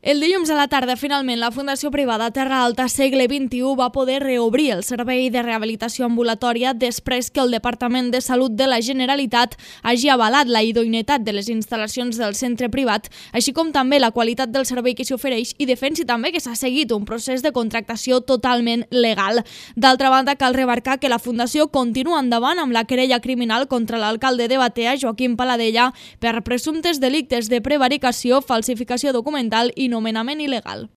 El dilluns a la tarda, finalment, la Fundació Privada Terra Alta Segle XXI va poder reobrir el servei de rehabilitació ambulatòria després que el Departament de Salut de la Generalitat hagi avalat la idoneïtat de les instal·lacions del centre privat, així com també la qualitat del servei que s'hi ofereix i defensi també que s'ha seguit un procés de contractació totalment legal. D'altra banda, cal remarcar que la Fundació continua endavant amb la querella criminal contra l'alcalde de Batea, Joaquim Paladella, per presumptes delictes de prevaricació, falsificació documental i nomenament il·legal.